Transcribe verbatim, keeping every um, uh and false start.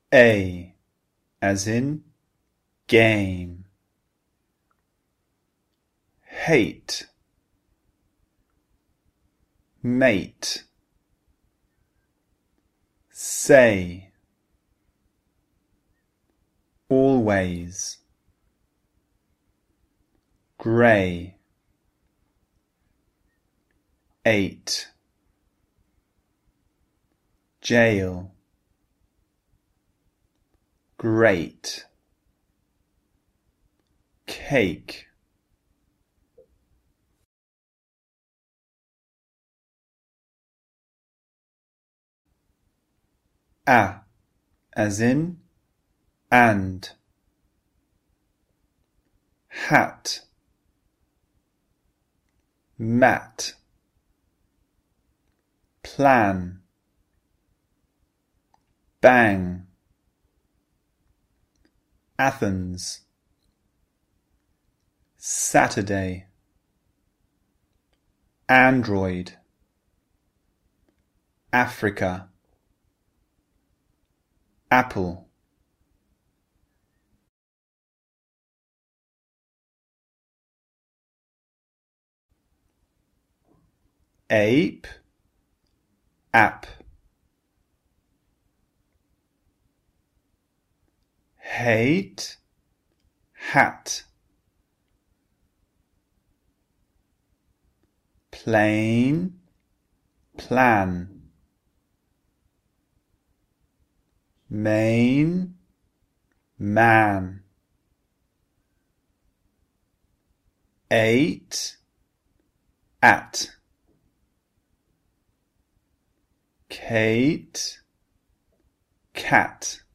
A as in game. Hate, mate. Say, always. Grey, eight. Jail, great. Cake, a as in and. Hat, mat. Plan, bang. Athens, Saturday. Android, Africa. Apple, ape, app. Hate, hat. Plane, plan. Main, man. Eight, at. Kate, cat.